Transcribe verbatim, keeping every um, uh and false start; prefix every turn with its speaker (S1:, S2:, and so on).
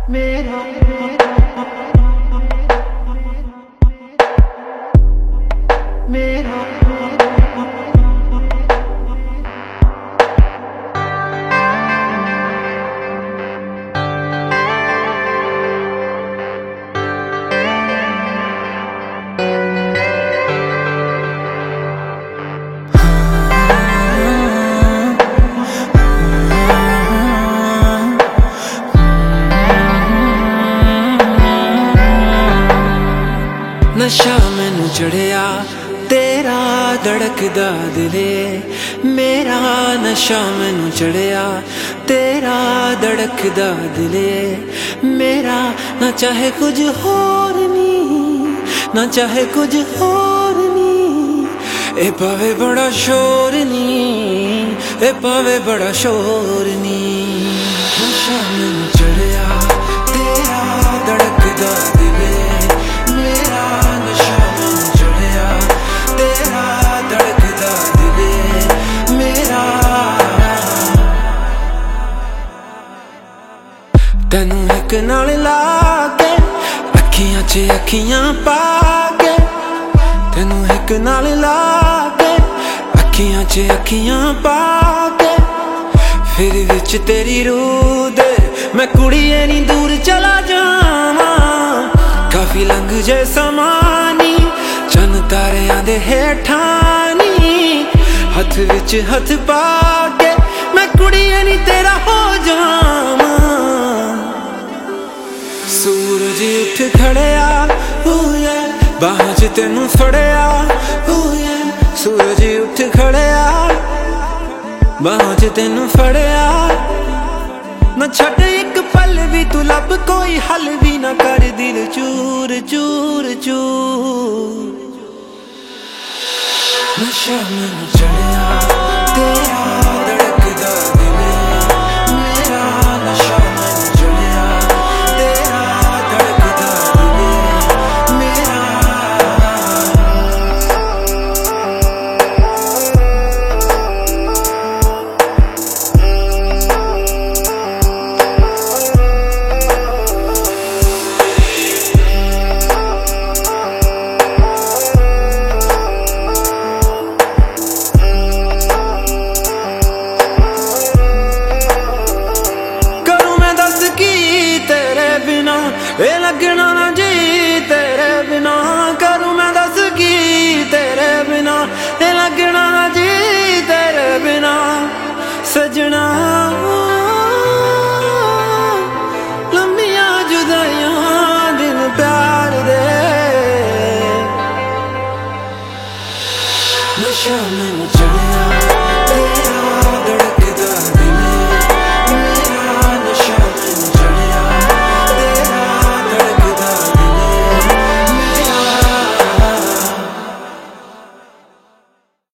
S1: मेरा मेरा
S2: नशा मैनू चढ़िया तेरा धड़कदा दिले, मेरा नशा मैनू चढ़िया तेरा धड़कदा दिले, मेरा ना चाहे कुछ होर नी, ना चाहे कुछ होर नी, ए पावे बड़ा शोर नी, ए पावे बड़ा शोर नी। नशा मैनू चढ़िया तेरा धड़कदा दिले, मेरा नशा मैनू चढ़िया तेरा धड़कदा दिले, मेरा तेनू एक नाल लाके अखियां च अखियां पाके, तेनू एक नाल लाके अखियां च अखियां पाके, फिर विच तेरी रूह दे मैं कुड़िए नी दूर चला जावां, काफी लंघ जे समानी चन तारियां दे हेठानी, हथ विच हथ पाके मैं कुड़िए नी तेरा हो जावां। सूरज उठ खड़िया हुए बाहां च तेनू फड़िया हुए, सूरज उठ खड़िया बाहां च तेनू फड़िया, ना छड़ एक पल भी तू लब कोई हल भी ना कर दिल चूर चूर चूर। नशा मैनू चढ़िया तेरा धड़कदा दिले, मेरा नशा मैनू चढ़िया तेरा धड़कदा दिले, मेरा ए लगना ना जी तेरे बिना, करूं मैं दस की तेरे बिना, ए लगना ना जी तेरे बिना सजना, लंबियां जुदाइयां दिन प्यार दे। नशा